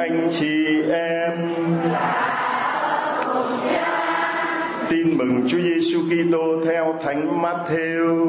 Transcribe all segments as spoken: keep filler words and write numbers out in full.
anh chị em. Tin mừng Chúa Giêsu Kitô theo Thánh Mát-thêu.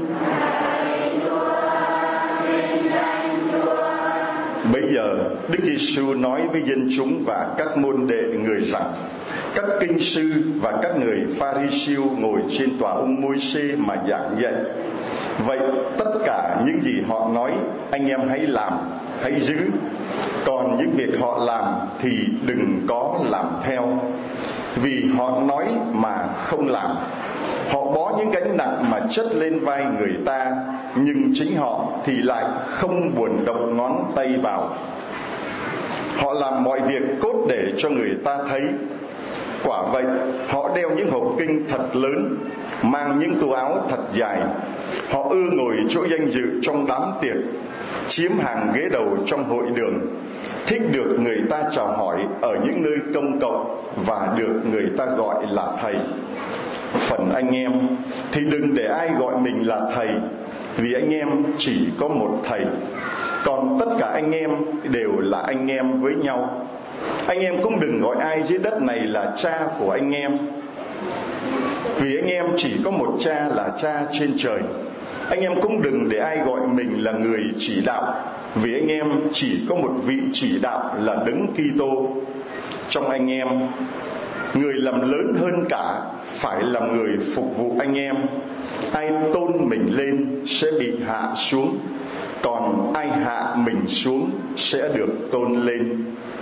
Bấy giờ Đức Giêsu nói với dân chúng và các môn đệ người rằng: các kinh sư và các người Pha-ri-siêu ngồi trên tòa ông Môi-se mà giảng dạy. Vậy tất cả những gì họ nói, anh em hãy làm, hãy giữ. Còn những việc họ làm thì đừng có làm theo, vì họ nói mà không làm. Họ bó những gánh nặng mà chất lên vai người ta, nhưng chính họ thì lại không buồn động ngón tay vào. Họ làm mọi việc cốt để cho người ta thấy. Quả vậy, họ đeo những hộp kinh thật lớn, mang những tù áo thật dài. Họ ưa ngồi chỗ danh dự trong đám tiệc, chiếm hàng ghế đầu trong hội đường, thích được người ta chào hỏi ở những nơi công cộng và được người ta gọi là thầy. Phần anh em thì đừng để ai gọi mình là thầy, vì anh em chỉ có một thầy. Còn tất cả anh em đều là anh em với nhau. Anh em cũng đừng gọi ai dưới đất này là cha của anh em, vì anh em chỉ có một cha là cha trên trời. Anh em cũng đừng để ai gọi mình là người chỉ đạo, vì anh em chỉ có một vị chỉ đạo là Đấng Kitô. Trong anh em, người làm lớn hơn cả phải làm người phục vụ anh em. Ai tôn mình lên sẽ bị hạ xuống, còn ai hạ mình xuống sẽ được tôn lên.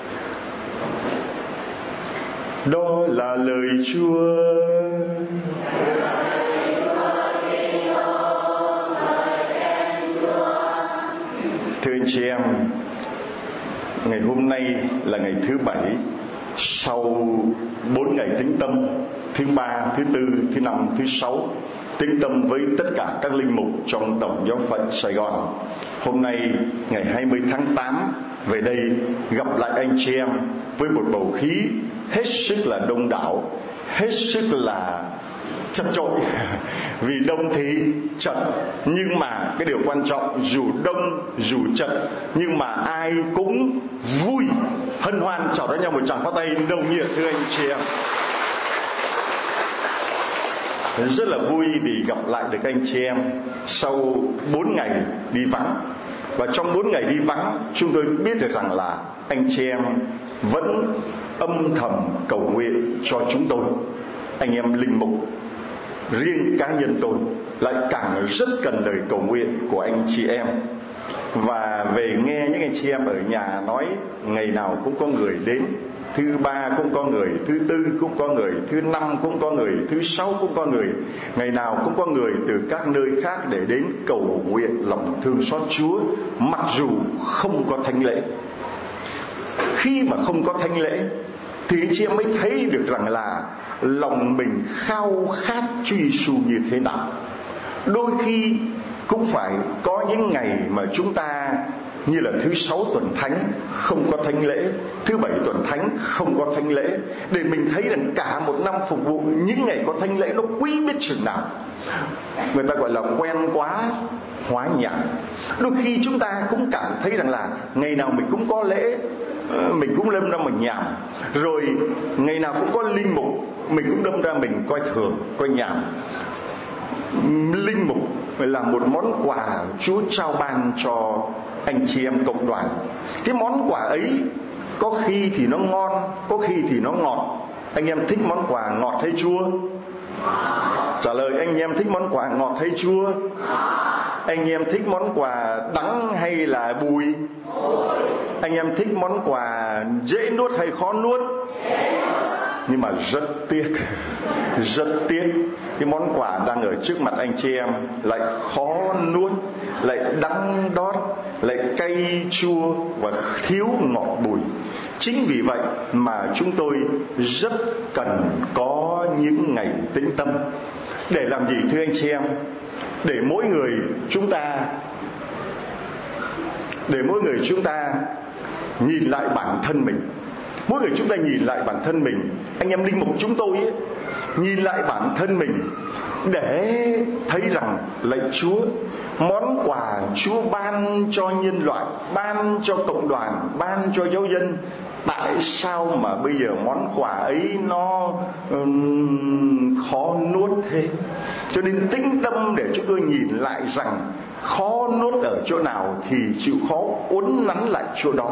Đó là lời Chúa. Thưa anh chị em, ngày hôm nay là ngày thứ bảy sau bốn ngày tĩnh tâm, thứ ba, thứ tư, thứ năm, thứ sáu, tĩnh tâm với tất cả các linh mục trong Tổng giáo phận Sài Gòn. Hôm nay ngày hai mươi tháng tám về đây gặp lại anh chị em với một bầu khí hết sức là đông đảo, hết sức là chật chội. Vì đông thì chật, nhưng mà cái điều quan trọng, dù đông dù chật nhưng mà ai cũng vui hân hoan chào đón nhau một tràng pháo tay nồng nhiệt. Thưa anh chị em, rất là vui vì gặp lại được anh chị em sau bốn ngày đi vắng. Và trong bốn ngày đi vắng, chúng tôi biết được rằng là anh chị em vẫn âm thầm cầu nguyện cho chúng tôi. Anh em linh mục, riêng cá nhân tôi lại càng rất cần lời cầu nguyện của anh chị em. Và về nghe những anh chị em ở nhà nói ngày nào cũng có người đến, thứ ba cũng có người, thứ tư cũng có người, thứ năm cũng có người, thứ sáu cũng có người, ngày nào cũng có người từ các nơi khác để đến cầu nguyện lòng thương xót Chúa, mặc dù không có thánh lễ. Khi mà không có thánh lễ thì anh chị em mới thấy được rằng là lòng mình khao khát Chúa Giêsu như thế nào. Đôi khi cũng phải có những ngày mà chúng ta như là thứ sáu tuần thánh không có thánh lễ, thứ bảy tuần thánh không có thánh lễ, để mình thấy rằng cả một năm phục vụ những ngày có thánh lễ nó quý biết chừng nào. Người ta gọi là quen quá hóa nhạt. Đôi khi chúng ta cũng cảm thấy rằng là ngày nào mình cũng có lễ, mình cũng đâm ra mình nhảm, rồi ngày nào cũng có linh mục, mình cũng đâm ra mình coi thường, coi nhảm. Linh mục là một món quà Chúa trao ban cho anh chị em cộng đoàn. Cái món quà ấy có khi thì nó ngon, có khi thì nó ngọt. Anh em thích món quà ngọt hay chua? Trả lời, anh em thích món quà ngọt hay chua? Anh em thích món quà đắng hay là bùi? Anh em thích món quà dễ nuốt hay khó nuốt? Nhưng mà rất tiếc, rất tiếc, cái món quà đang ở trước mặt anh chị em lại khó nuốt, lại đắng đót, lại cay chua và thiếu ngọt bùi. Chính vì vậy mà chúng tôi rất cần có những ngày tĩnh tâm. Để làm gì thưa anh chị em? Để mỗi người chúng ta Để mỗi người chúng ta nhìn lại bản thân mình. Mỗi người chúng ta nhìn lại bản thân mình. Anh em linh mục chúng tôi ấy, nhìn lại bản thân mình để thấy rằng lạy Chúa, món quà Chúa ban cho nhân loại, ban cho cộng đoàn, ban cho giáo dân, tại sao mà bây giờ món quà ấy nó um, khó nuốt thế? Cho nên tĩnh tâm để chúng tôi nhìn lại rằng khó nuốt ở chỗ nào thì chịu khó uốn nắn lại chỗ đó.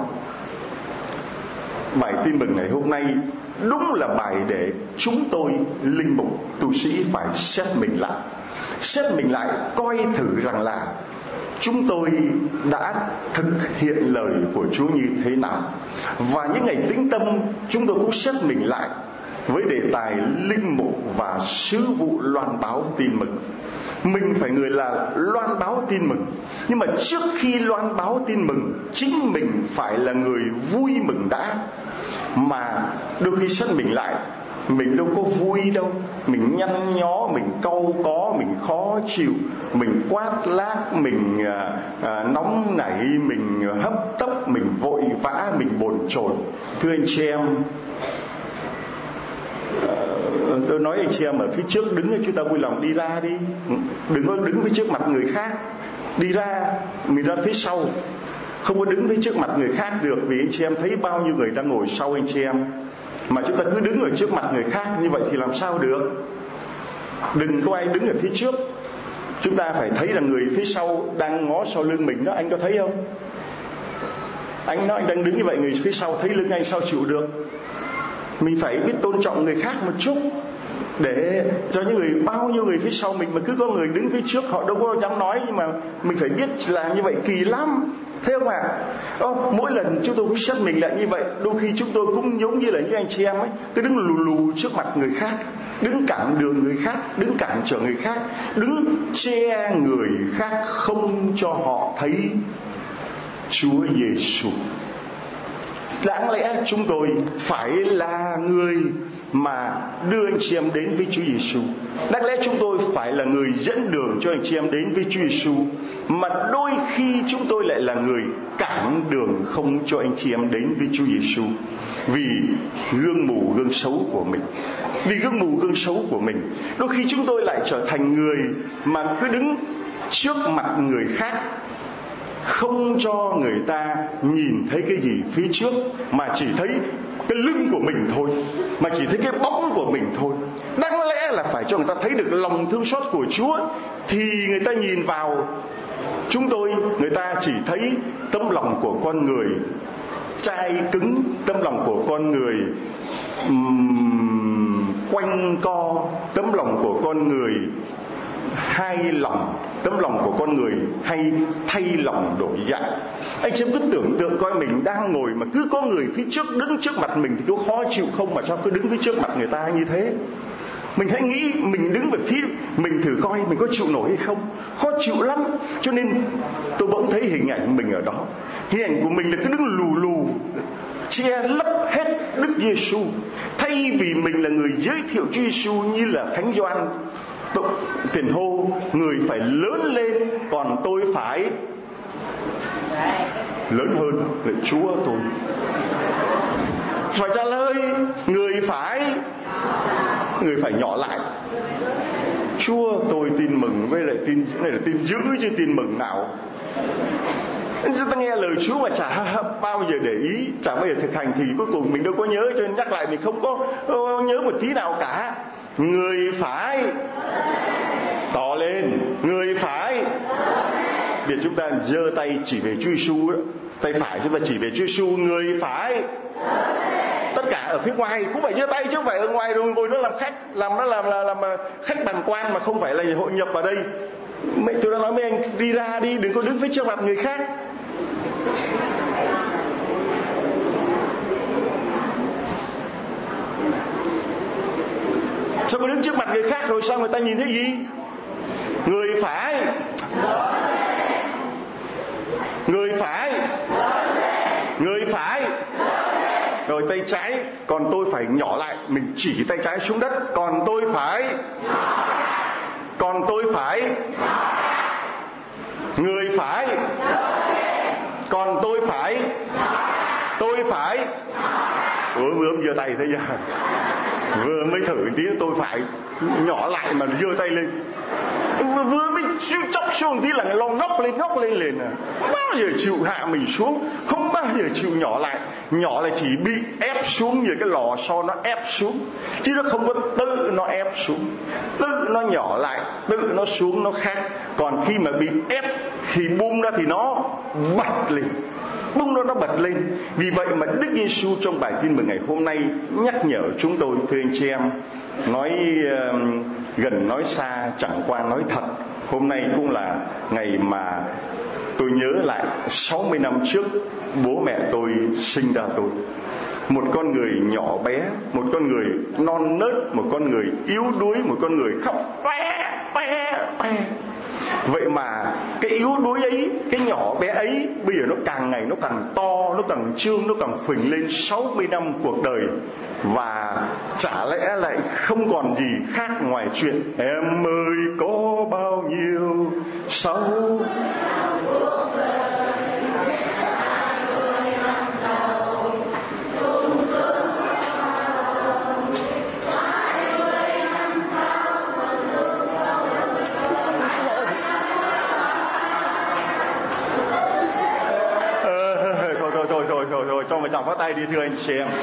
Bài tin mừng ngày hôm nay đúng là bài để chúng tôi linh mục tu sĩ phải xét mình lại, xét mình lại coi thử rằng là chúng tôi đã thực hiện lời của Chúa như thế nào. Và những ngày tĩnh tâm chúng tôi cũng xét mình lại với đề tài linh mục và sứ vụ loan báo tin mừng. Mình phải người là loan báo tin mừng, nhưng mà trước khi loan báo tin mừng, chính mình phải là người vui mừng đã. Mà đôi khi xét mình lại, mình đâu có vui đâu, mình nhăn nhó, mình cau có, mình khó chịu, mình quát lác, mình à, à, nóng nảy, mình hấp tấp, mình vội vã, mình bồn chồn. Thưa anh chị em, tôi nói anh chị em ở phía trước đứng, chúng ta vui lòng đi ra đi, đừng có đứng phía trước mặt người khác. Đi ra, mình ra phía sau, không có đứng phía trước mặt người khác được. Vì anh chị em thấy bao nhiêu người đang ngồi sau anh chị em, mà chúng ta cứ đứng ở trước mặt người khác như vậy thì làm sao được? Đừng có ai đứng ở phía trước. Chúng ta phải thấy là người phía sau đang ngó sau lưng mình đó. Anh có thấy không? Anh nói anh đang đứng như vậy, người phía sau thấy lưng anh sao chịu được? Mình phải biết tôn trọng người khác một chút, để cho những người, bao nhiêu người phía sau mình mà cứ có người đứng phía trước, họ đâu có dám nói, nhưng mà mình phải biết làm như vậy kỳ lắm. Thấy không ạ? À? Mỗi lần chúng tôi cũng xét mình lại như vậy. Đôi khi chúng tôi cũng giống như là những anh chị em ấy, cứ đứng lù lù trước mặt người khác, đứng cản đường người khác, đứng cản trở người khác, đứng che người khác không cho họ thấy Chúa Giêsu. Đáng lẽ chúng tôi phải là người mà đưa anh chị em đến với Chúa Giêsu. Đáng lẽ chúng tôi phải là người dẫn đường cho anh chị em đến với Chúa Giêsu, mà đôi khi chúng tôi lại là người cản đường không cho anh chị em đến với Chúa Giêsu. Vì gương mù gương xấu của mình, vì gương mù gương xấu của mình, đôi khi chúng tôi lại trở thành người mà cứ đứng trước mặt người khác, không cho người ta nhìn thấy cái gì phía trước, mà chỉ thấy cái lưng của mình thôi, mà chỉ thấy cái bóng của mình thôi. Đáng lẽ là phải cho người ta thấy được lòng thương xót của Chúa, thì người ta nhìn vào chúng tôi, người ta chỉ thấy tấm lòng của con người chai cứng, tấm lòng của con người um, quanh co, tấm lòng của con người hai lòng, tấm lòng của con người hay thay lòng đổi dạ. Anh chị cứ tưởng tượng coi mình đang ngồi mà cứ có người phía trước đứng trước mặt mình thì có khó chịu không, mà sao cứ đứng phía trước mặt người ta như thế? Mình hãy nghĩ mình đứng về phía mình thử coi mình có chịu nổi hay không. Khó chịu lắm. Cho nên tôi bỗng thấy hình ảnh mình ở đó. Hình ảnh của mình là cứ đứng lù lù, che lấp hết Đức Giêsu, thay vì mình là người giới thiệu Chúa Giêsu như là Thánh Gioan tiền hô, người phải lớn lên, còn tôi phải lớn hơn. Lạy Chúa, tôi phải trả lời, người phải người phải nhỏ lại. Chúa, tôi tin mừng với lại tin này là tin dữ chứ tin mừng nào. Chúng ta nghe lời Chúa mà chả bao giờ để ý, chả bao giờ thực hành, thì cuối cùng mình đâu có nhớ, cho nên nhắc lại mình không có nhớ một tí nào cả. Người phải tỏ lên, người phải. Bây giờ chúng ta giơ tay chỉ về Chúa Giêsu đó, tay phải chúng ta chỉ về Chúa Giêsu, người phải. Tất cả ở phía ngoài cũng phải giơ tay, chứ không phải ở ngoài rồi ngồi đó làm khách, làm nó làm là làm, làm khách bàn quan mà không phải là hội nhập vào đây. Mẹ tôi đã nói với anh, đi ra đi, đừng có đứng phía trước mặt người khác. Sao có đứng trước mặt người khác rồi sao người ta nhìn thấy gì? Người phải, người phải, người phải. Rồi tay trái, còn tôi phải nhỏ lại. Mình chỉ tay trái xuống đất, còn tôi phải, còn tôi phải, người phải, còn tôi phải, tôi phải. Ủa bướm giơ tay thế giờ. Vừa mới thử tí tôi phải nhỏ lại mà giơ tay lên, vừa mới chóc xuống tí là lo ngóc lên ngóc lên liền à. Bao giờ chịu hạ mình xuống, không bao giờ chịu nhỏ lại. Nhỏ là chỉ bị ép xuống như cái lò xo nó ép xuống, chứ nó không có tự nó ép xuống. Tự nó nhỏ lại, tự nó xuống nó khác. Còn khi mà bị ép thì bung ra thì nó bật lên, bung nó nó bật lên. Vì vậy mà Đức Giêsu trong bài tin mừng ngày hôm nay nhắc nhở chúng tôi, thưa anh chị em, nói uh, gần nói xa, chẳng qua nói thật. Hôm nay cũng là ngày mà tôi nhớ lại sáu mươi năm trước bố mẹ tôi sinh ra tôi. Một con người nhỏ bé, một con người non nớt, một con người yếu đuối, một con người khóc pe pe pe. Vậy mà cái yếu đuối ấy, cái nhỏ bé ấy, bây giờ nó càng ngày nó càng to, nó càng trương, nó càng phình lên. Sáu mươi năm cuộc đời, và chả lẽ lại không còn gì khác ngoài chuyện em ơi có bao nhiêu sáu cho một tràng pháo tay đi thưa anh chị em.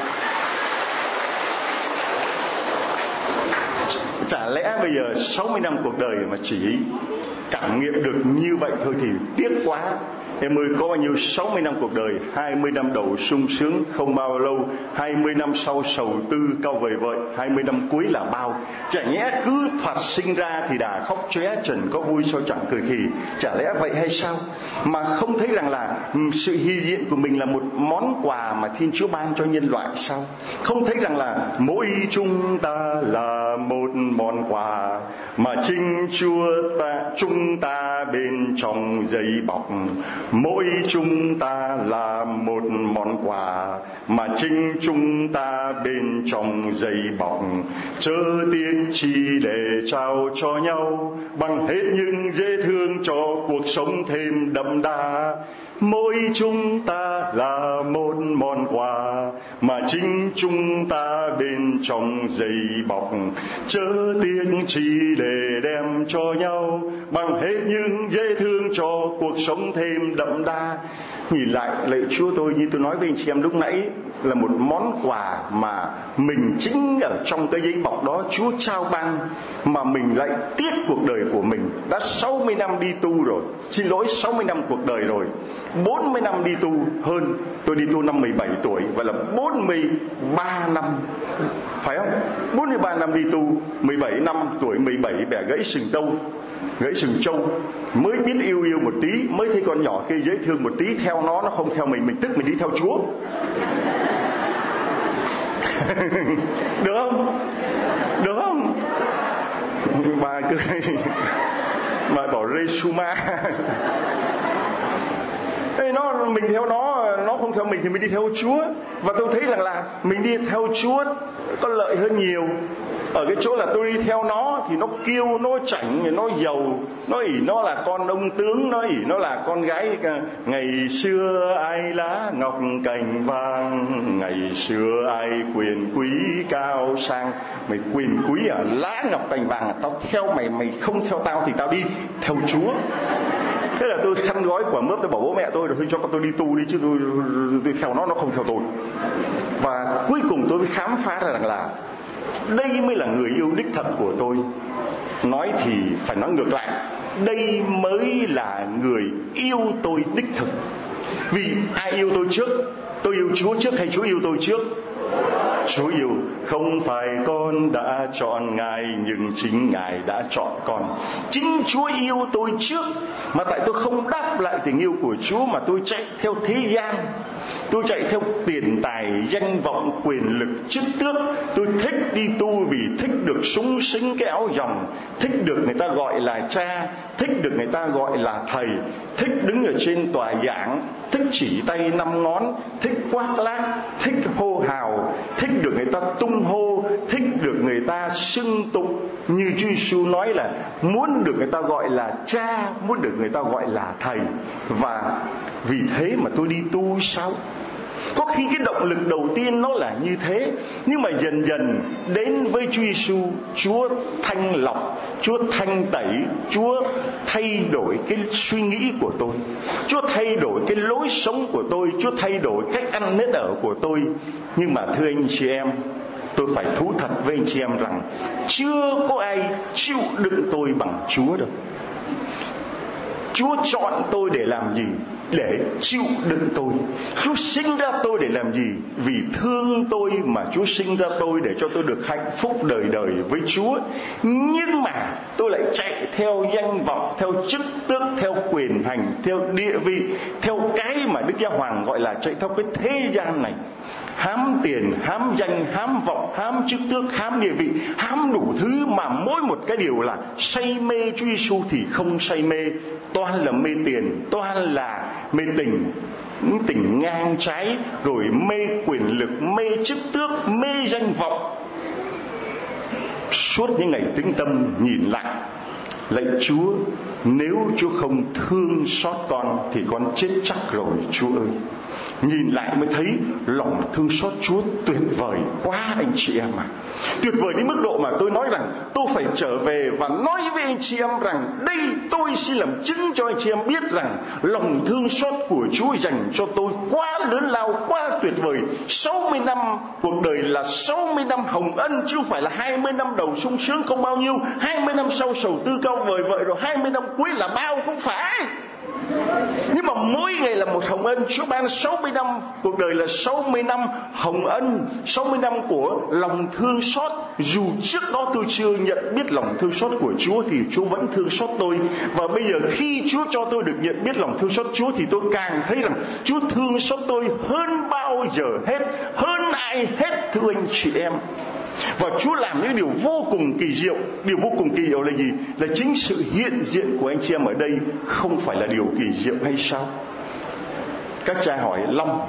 Chả lẽ bây giờ sáu mươi năm cuộc đời mà chỉ cảm nghiệm được như vậy thôi thì tiếc quá. Em ơi có bao nhiêu sáu mươi năm cuộc đời, hai mươi năm đầu sung sướng không bao lâu, hai mươi năm sau sầu tư cao vời vợi, hai mươi năm cuối là bao. Chả nhẽ cứ thoạt sinh ra thì đã khóc chóe trần, có vui sao chẳng cười khì. Chả lẽ vậy hay sao? Mà không thấy rằng là sự hiện diện của mình là một món quà mà Thiên Chúa ban cho nhân loại sao? Không thấy rằng là mỗi chúng ta là một món quà mà chính Chúa ta chúng ta bên trong giấy bọc. Mỗi chúng ta là một món quà mà chính chúng ta bên trong giấy bọc. Chớ tiếc chi để trao cho nhau, bằng hết những dễ thương cho cuộc sống thêm đậm đà. Mỗi chúng ta là một món quà mà chính chúng ta bên trong giấy bọc. Chớ tiếc chi để đem cho nhau, bằng hết những dễ thương cho cuộc sống thêm đậm đà. Nhìn lại lạy Chúa, tôi như tôi nói với anh chị em lúc nãy, là một món quà mà mình chính ở trong cái giấy bọc đó Chúa trao ban, mà mình lại tiếc cuộc đời của mình. Đã sáu mươi năm đi tu rồi, xin lỗi sáu mươi năm cuộc đời rồi, bốn mươi năm đi tu hơn. Tôi đi tu năm mười bảy tuổi, vậy là bốn mươi ba năm, phải không? bốn mươi ba năm đi tu, mười bảy năm tuổi mười bảy bẻ gãy sừng tâu, gãy sừng trâu, mới biết yêu yêu một tí, mới thấy con nhỏ kia dễ thương một tí, theo nó, nó không theo mình, mình tức mình đi theo Chúa. Được không? Được không? Bà cười, bà bỏ Resuma. Thế nó, mình theo nó, nó không theo mình thì mình đi theo Chúa. Và tôi thấy rằng là mình đi theo Chúa có lợi hơn nhiều. Ở cái chỗ là tôi đi theo nó thì nó kiêu, nó chảnh, nó giàu, nó ỷ nó là con ông tướng, nó ỷ nó là con gái. Ngày xưa ai lá ngọc cành vàng, ngày xưa ai quyền quý cao sang. Mày quyền quý à, lá ngọc cành vàng, tao theo mày, mày không theo tao thì tao đi theo Chúa. Thế là tôi khăn gói quả mướp, tôi bảo bố mẹ tôi rồi thôi cho con tôi đi tu đi, chứ tôi, tôi theo nó, nó không theo tôi. Và cuối cùng tôi mới khám phá ra rằng là đây mới là người yêu đích thật của tôi. Nói thì phải nói ngược lại, đây mới là người yêu tôi đích thực. Vì ai yêu tôi trước? Tôi yêu Chúa trước hay Chúa yêu tôi trước? Chúa yêu. Không phải con đã chọn Ngài, nhưng chính Ngài đã chọn con. Chính Chúa yêu tôi trước, mà tại tôi không đáp lại tình yêu của Chúa, mà tôi chạy theo thế gian, tôi chạy theo tiền tài, danh vọng, quyền lực, chức tước. Tôi thích đi tu vì thích được súng xính cái áo dòng, thích được người ta gọi là cha, thích được người ta gọi là thầy, thích đứng ở trên tòa giảng, thích chỉ tay năm ngón, thích quát lác, thích hô hào, thích được người ta tung hô, thích được người ta xưng tụng. Như Chúa Giêsu nói là muốn được người ta gọi là cha, muốn được người ta gọi là thầy. Và vì thế mà tôi đi tu sao? Có khi cái động lực đầu tiên nó là như thế, nhưng mà dần dần đến với Chúa Giêsu, Chúa thanh lọc, Chúa thanh tẩy, Chúa thay đổi cái suy nghĩ của tôi, Chúa thay đổi cái lối sống của tôi, Chúa thay đổi cách ăn nết ở của tôi. Nhưng mà thưa anh chị em, tôi phải thú thật với anh chị em rằng chưa có ai chịu đựng tôi bằng Chúa đâu. Chúa chọn tôi để làm gì? Để chịu đựng tôi. Chúa sinh ra tôi để làm gì? Vì thương tôi mà Chúa sinh ra tôi để cho tôi được hạnh phúc đời đời với Chúa. Nhưng mà tôi lại chạy theo danh vọng, theo chức tước, theo quyền hành, theo địa vị, theo cái mà Đức Giáo Hoàng gọi là chạy theo cái thế gian này. Hám tiền, hám danh, hám vọng, hám chức tước, hám địa vị, hám đủ thứ, mà mỗi một cái điều là say mê Chúa Giêsu thì không say mê. Toàn là mê tiền, toàn là mê tình, những tình ngang trái, rồi mê quyền lực, mê chức tước, mê danh vọng. Suốt những ngày tĩnh tâm nhìn lại, lạy Chúa, nếu Chúa không thương xót con thì con chết chắc rồi Chúa ơi. Nhìn lại mới thấy lòng thương xót Chúa tuyệt vời quá anh chị em ạ. Tuyệt vời đến mức độ mà tôi nói rằng tôi phải trở về và nói với anh chị em rằng đây, tôi xin làm chứng cho anh chị em biết rằng lòng thương xót của Chúa dành cho tôi quá lớn lao, quá tuyệt vời. Sáu mươi năm cuộc đời là sáu mươi năm hồng ân, chứ không phải là hai mươi năm đầu sung sướng không bao nhiêu, hai mươi năm sau sầu tư cao vời vợi, rồi hai mươi năm cuối là bao, không phải. Nhưng mà mỗi ngày là một hồng ân. Chúa ban sáu mươi năm cuộc đời là sáu mươi năm hồng ân, sáu mươi năm của lòng thương xót. Dù trước đó tôi chưa nhận biết lòng thương xót của Chúa thì Chúa vẫn thương xót tôi. Và bây giờ khi Chúa cho tôi được nhận biết lòng thương xót Chúa thì tôi càng thấy rằng Chúa thương xót tôi hơn bao giờ hết, hơn ai hết, thưa anh chị em. Và Chúa làm những điều vô cùng kỳ diệu. Điều vô cùng kỳ diệu là gì? Là chính sự hiện diện của anh chị em ở đây không phải là điều kỳ diệu hay sao? Các cha hỏi Long,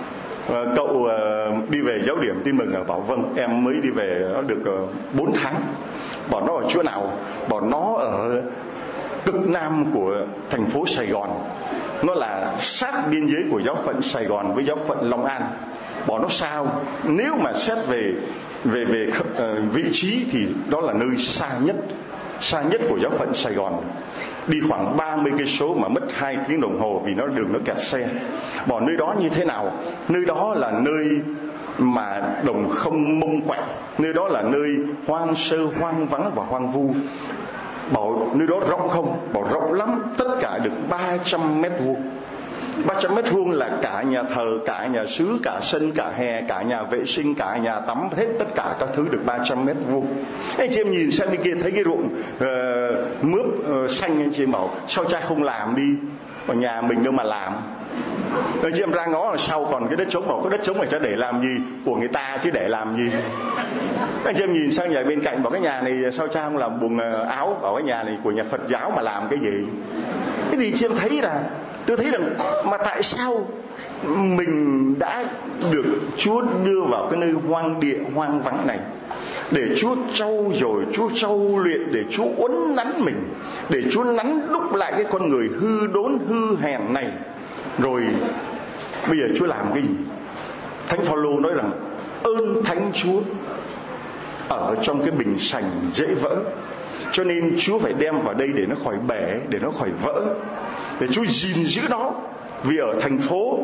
cậu uh, đi về giáo điểm Tin Mừng à? Bảo vâng, em mới đi về nó được uh, bốn tháng. Bảo nó ở chỗ nào? Bảo nó ở cực nam của thành phố Sài Gòn. Nó là sát biên giới của giáo phận Sài Gòn với giáo phận Long An. Bảo nó sao? Nếu mà xét về về về uh, vị trí thì đó là nơi xa nhất, xa nhất của giáo phận Sài Gòn. Đi khoảng ba mươi cây số mà mất hai tiếng đồng hồ vì nó đường nó kẹt xe. Bảo nơi đó như thế nào? Nơi đó là nơi mà đồng không mông quạnh, nơi đó là nơi hoang sơ, hoang vắng và hoang vu. Bảo nơi đó rộng không? Bảo rộng lắm, tất cả được ba trăm mét vuông. ba trăm mét vuông là cả nhà thờ, cả nhà xứ, cả sân, cả hè, cả nhà vệ sinh, cả nhà tắm, hết tất cả các thứ được ba trăm mét vuông. Anh chị em nhìn sang bên kia thấy cái ruộng uh, mướp uh, xanh, anh chị em bảo sao cha không làm đi, ở nhà mình đâu mà làm. Anh chị em ra ngó là sau còn cái đất trống, bảo cái đất trống này cha để làm gì, của người ta chứ để làm gì. Anh chị em nhìn sang nhà bên cạnh bảo cái nhà này sao cha không làm buồng áo, bảo cái nhà này của nhà Phật giáo mà làm cái gì. Cái gì chị em thấy là tôi thấy rằng mà tại sao mình đã được Chúa đưa vào cái nơi hoang địa hoang vắng này để Chúa trau dồi, Chúa trau luyện, để Chúa uốn nắn mình, để Chúa nắn đúc lại cái con người hư đốn hư hèn này. Rồi bây giờ Chúa làm cái gì? Thánh Phaolô nói rằng ơn Thánh Chúa ở trong cái bình sành dễ vỡ, cho nên Chúa phải đem vào đây để nó khỏi bể, để nó khỏi vỡ, để Chúa gìn giữ nó. Vì ở thành phố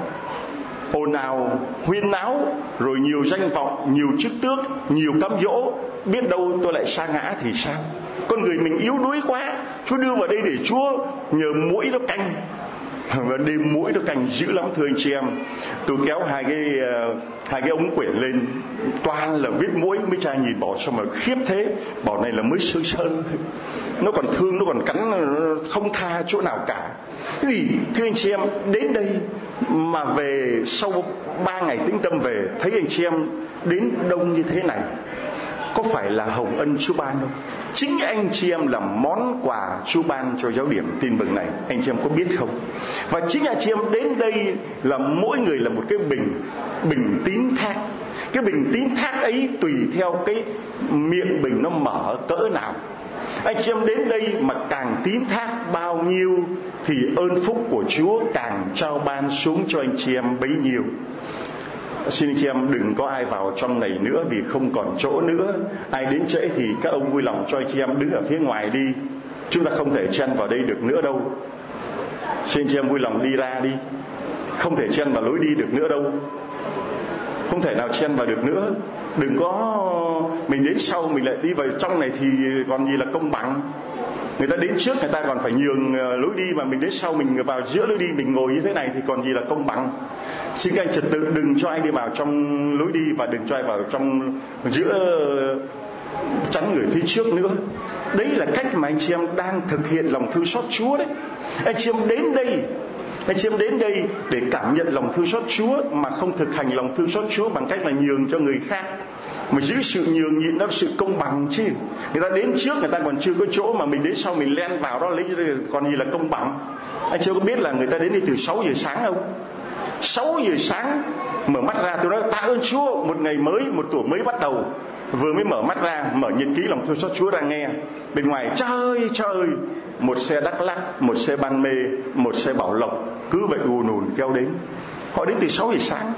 ồn ào, huyên náo, rồi nhiều danh vọng, nhiều chức tước, nhiều cám dỗ, biết đâu tôi lại sa ngã thì sao? Con người mình yếu đuối quá, Chúa đưa vào đây để Chúa nhờ mũi nó canh. Và đêm mũi nó canh dữ lắm thưa anh chị em. Tôi kéo hai cái uh, hai cái ống quyển lên, toàn là vết mũi. Mấy cha nhìn bảo sao mà khiếp thế. Bảo này là mới sơ sơ, nó còn thương, nó còn cắn, nó không tha chỗ nào cả. Cái gì thưa anh chị em, đến đây mà về sau ba ngày tĩnh tâm về, thấy anh chị em đến đông như thế này, có phải là hồng ân Chúa ban không? Chính anh chị em là món quà Chúa ban cho giáo điểm Tin Mừng này, anh chị em có biết không? Và chính anh chị em đến đây là mỗi người là một cái bình bình tín thác. Cái bình tín thác ấy tùy theo cái miệng bình nó mở cỡ nào Anh chị em đến đây mà càng tín thác bao nhiêu thì ơn phúc của Chúa càng trao ban xuống cho anh chị em bấy nhiêu. Xin anh chị em đừng có ai vào trong này nữa vì không còn chỗ nữa. Ai đến trễ thì các ông vui lòng cho anh chị em đứng ở phía ngoài đi. Chúng ta không thể chen vào đây được nữa đâu. Xin anh chị em vui lòng đi ra đi. Không thể chen vào lối đi được nữa đâu. Không thể nào chen vào được nữa. Đừng có mình đến sau mình lại đi vào trong này thì còn gì là công bằng. Người ta đến trước người ta còn phải nhường lối đi, mà mình đến sau mình vào giữa lối đi mình ngồi như thế này thì còn gì là công bằng. Xin các anh trật tự đừng cho ai đi vào trong lối đi và đừng cho ai vào trong giữa chắn người phía trước nữa. Đấy là cách mà anh chị em đang thực hiện lòng thương xót Chúa đấy. Anh chị em đến đây Anh chị em đến đây để cảm nhận lòng thương xót Chúa mà không thực hành lòng thương xót Chúa bằng cách là nhường cho người khác. Mà giữ sự nhường nhịn đó, sự công bằng chứ. Người ta đến trước người ta còn chưa có chỗ mà mình đến sau mình len vào đó lấy còn gì là công bằng. Anh chưa có biết là người ta đến đây từ sáu giờ sáng không? sáu giờ sáng mở mắt ra tôi nói tạ ơn Chúa, một ngày mới, một tuổi mới bắt đầu. Vừa mới mở mắt ra, mở nhật ký lòng thương xót Chúa ra nghe. Bên ngoài trời ơi trời ơi, một xe Đắk Lắk, một xe Ban Mê, một xe Bảo Lộc cứ vậy ùn ùn kéo đến. Họ đến từ sáu giờ sáng.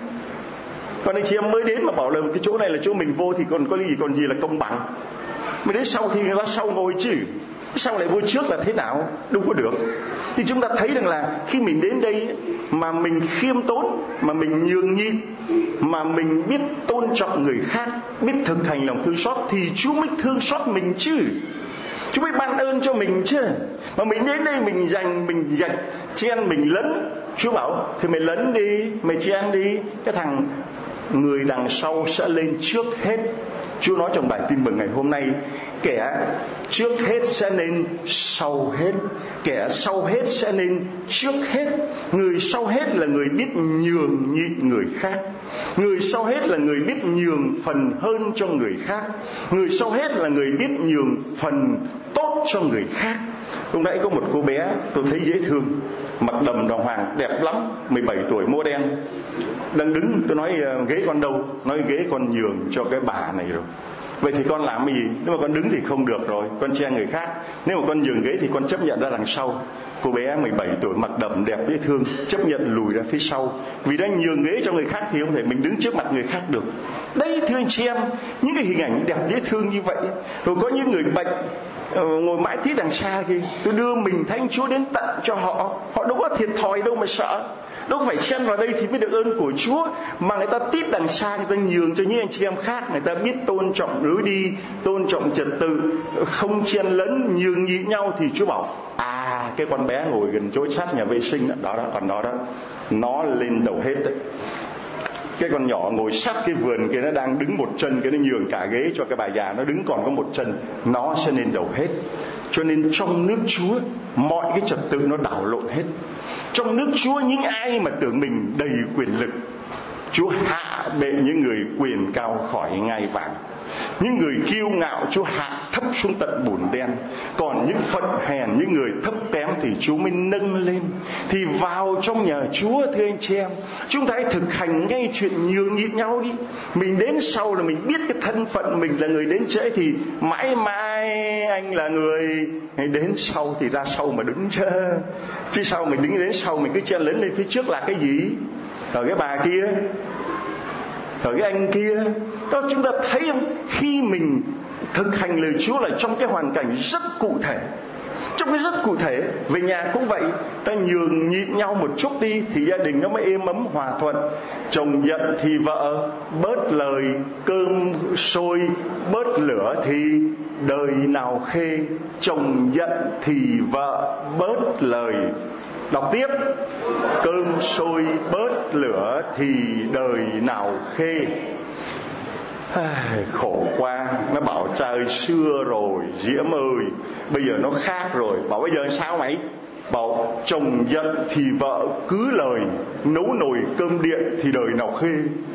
Còn anh chị em mới đến mà bảo là cái chỗ này là chỗ mình vô thì còn có gì còn gì là công bằng. Mới đến sau thì người ta sau ngồi chứ, sau lại vô trước là thế nào? Đâu có được. Thì chúng ta thấy rằng là khi mình đến đây mà mình khiêm tốn, mà mình nhường nhịn, mà mình biết tôn trọng người khác, biết thực hành lòng thương xót thì Chúa mới thương xót mình chứ. Chúa mới ban ơn cho mình chứ. Mà mình đến đây mình giành, mình giành, chen, mình lấn. Chúa bảo thì mày lấn đi, mày chen đi, cái thằng người đằng sau sẽ lên trước hết. Chúa nói trong bài tin mừng ngày hôm nay, kẻ trước hết sẽ nên sau hết, kẻ sau hết sẽ nên trước hết. Người sau hết là người biết nhường nhịn người khác. Người sau hết là người biết nhường phần hơn cho người khác. Người sau hết là người biết nhường phần tốt cho người khác. Lúc nãy có một cô bé tôi thấy dễ thương, mặc đầm đàng hoàng, đẹp lắm, mười bảy tuổi, mô đen, đang đứng. Tôi nói ghế con đâu? Nói ghế con nhường cho cái bà này rồi. Vậy thì con làm cái gì? Nếu mà con đứng thì không được rồi, con che người khác. Nếu mà con nhường ghế thì con chấp nhận ra đằng sau. Cô bé mười bảy tuổi mặc đầm đẹp dễ thương, chấp nhận lùi ra phía sau. Vì đang nhường ghế cho người khác thì không thể mình đứng trước mặt người khác được. Đây thưa anh chị em, những cái hình ảnh đẹp dễ thương như vậy. Rồi có những người bệnh ngồi mãi tít đằng xa kia, tôi đưa mình Thánh Chúa đến tận cho họ. Họ đâu có thiệt thòi đâu mà sợ. Đâu phải chen vào đây thì mới được ơn của Chúa. Mà người ta tít đằng xa, người ta nhường cho những anh chị em khác. Người ta biết tôn trọng lối đi, tôn trọng trật tự, không chen lấn, nhường nhịn nhau. Thì Chúa bảo à, cái con bé ngồi gần chỗ sát nhà vệ sinh đó, đó, đó còn đó đó, nó lên đầu hết đấy. Cái con nhỏ ngồi sát cái vườn kia, nó đang đứng một chân, cái nó nhường cả ghế cho cái bà già, nó đứng còn có một chân, nó sẽ lên đầu hết. Cho nên trong nước Chúa mọi cái trật tự nó đảo lộn hết. Trong nước Chúa những ai mà tưởng mình đầy quyền lực, Chúa hạ bệ những người quyền cao khỏi ngai vàng. Những người kiêu ngạo Chúa hạ thấp xuống tận bùn đen. Còn những phận hèn, những người thấp kém thì Chúa mới nâng lên. Thì vào trong nhà Chúa thưa anh chị em, chúng ta hãy thực hành ngay chuyện nhường nhịn nhau đi. Mình đến sau là mình biết cái thân phận mình là người đến trễ, thì mãi mãi anh là người đến sau thì ra sau mà đứng chứ. Chứ sao mình đứng đến sau mình cứ chen lấn lên phía trước là cái gì? Rồi cái bà kia, rồi cái anh kia. Đó, chúng ta thấy không? Khi mình thực hành lời Chúa là trong cái hoàn cảnh rất cụ thể, trong cái rất cụ thể. Về nhà cũng vậy, ta nhường nhịn nhau một chút đi thì gia đình nó mới êm ấm hòa thuận. Chồng giận thì vợ bớt lời, cơm sôi bớt lửa thì đời nào khê. Chồng giận thì vợ bớt lời. Đọc tiếp, cơm sôi bớt lửa thì đời nào khê. Ai, khổ quá. Nó bảo cha ơi xưa rồi Diễm ơi, bây giờ nó khác rồi. Bảo bây giờ sao mày? Bảo chồng giận thì vợ cứ lời, nấu nồi cơm điện thì đời nào khê.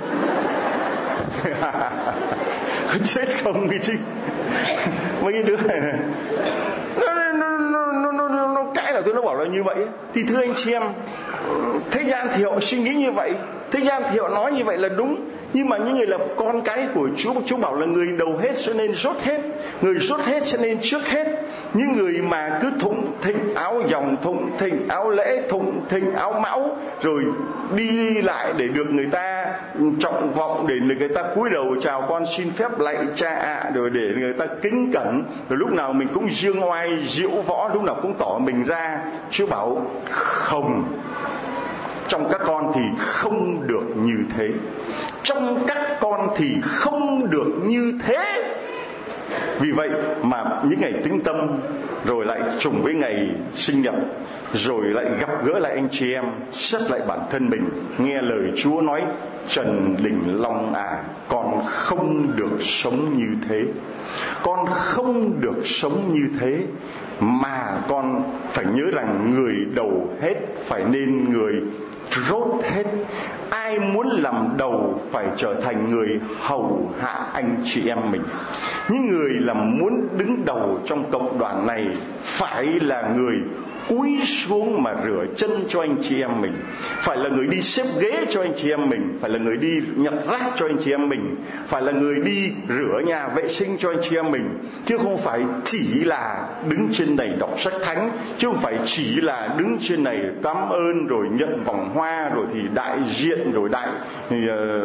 Chết không cái chứ. Mấy cái đứa này nó, nó, nó, nó, nó, nó, nó cãi là tôi nó bảo là như vậy. Thì thưa anh chị em, thế gian thì họ suy nghĩ như vậy. Thế ra thì họ nói như vậy là đúng, nhưng mà những người là con cái của Chúa, Chúa bảo là người đầu hết cho nên rốt hết, người rốt hết cho nên trước hết. Những người mà cứ thụng thịnh áo dòng, thụng thịnh áo lễ, thụng thịnh áo mão, rồi đi lại để được người ta trọng vọng, để người ta cúi đầu chào con xin phép lạy cha ạ, à, rồi để người ta kính cẩn, rồi lúc nào mình cũng dương oai diễu võ, lúc nào cũng tỏ mình ra. Chúa bảo không, trong các con thì không được như thế, trong các con thì không được như thế. Vì vậy mà những ngày tĩnh tâm rồi lại trùng với ngày sinh nhật, rồi lại gặp gỡ lại anh chị em, xét lại bản thân mình, nghe lời Chúa nói: Trần Đình Long à, con không được sống như thế, con không được sống như thế, mà con phải nhớ rằng người đầu hết phải nên người rốt hết. Ai muốn làm đầu phải trở thành người hầu hạ anh chị em mình. Những người làm muốn đứng đầu trong cộng đoàn này phải là người cúi xuống mà rửa chân cho anh chị em mình, phải là người đi xếp ghế cho anh chị em mình, phải là người đi nhặt rác cho anh chị em mình, phải là người đi rửa nhà vệ sinh cho anh chị em mình, chứ không phải chỉ là đứng trên này đọc sách thánh, chứ không phải chỉ là đứng trên này cảm ơn rồi nhận vòng hoa rồi thì đại diện rồi đại thì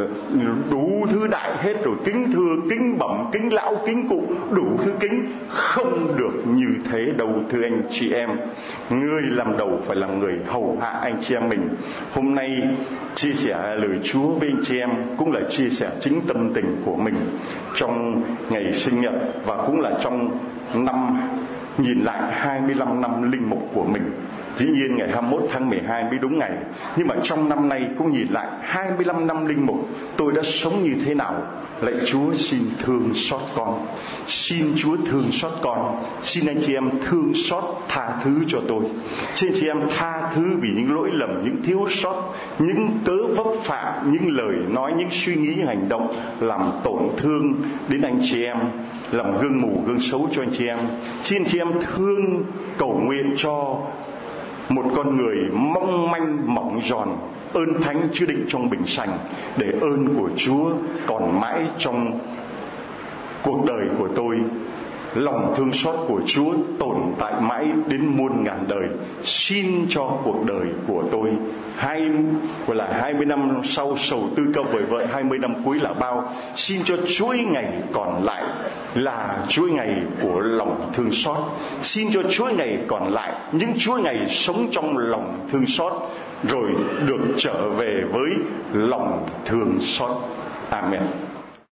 đủ thứ đại hết, rồi kính thưa kính bẩm kính lão kính cụ, đủ thứ kính. Không được như thế đâu thưa anh chị em. Người làm đầu phải là người hầu hạ anh chị em mình. Hôm nay chia sẻ lời Chúa với anh chị em cũng là chia sẻ chính tâm tình của mình trong ngày sinh nhật, và cũng là trong năm nhìn lại hai mươi lăm năm linh mục của mình. Dĩ nhiên ngày hai mươi mốt tháng mười hai mới đúng ngày, nhưng mà trong năm nay cũng nhìn lại hai mươi lăm năm linh mục, tôi đã sống như thế nào. Lạy Chúa xin thương xót con, xin Chúa thương xót con, xin anh chị em thương xót tha thứ cho tôi, xin anh chị em tha thứ vì những lỗi lầm, những thiếu sót, những cớ vấp phạm, những lời nói, những suy nghĩ, những hành động làm tổn thương đến anh chị em, làm gương mù gương xấu cho anh chị em. Xin anh chị em thương cầu nguyện cho một con người mong manh mỏng giòn, ơn thánh chứa đựng trong bình sành, để ơn của Chúa còn mãi trong cuộc đời của tôi, lòng thương xót của Chúa tồn tại mãi đến muôn ngàn đời. Xin cho cuộc đời của tôi hai gọi là hai mươi năm sau sầu tư câu vời vợi, hai mươi năm cuối là bao. Xin cho chuỗi ngày còn lại là chuỗi ngày của lòng thương xót. Xin cho chuỗi ngày còn lại những chuỗi ngày sống trong lòng thương xót, rồi được trở về với lòng thương xót. Amen.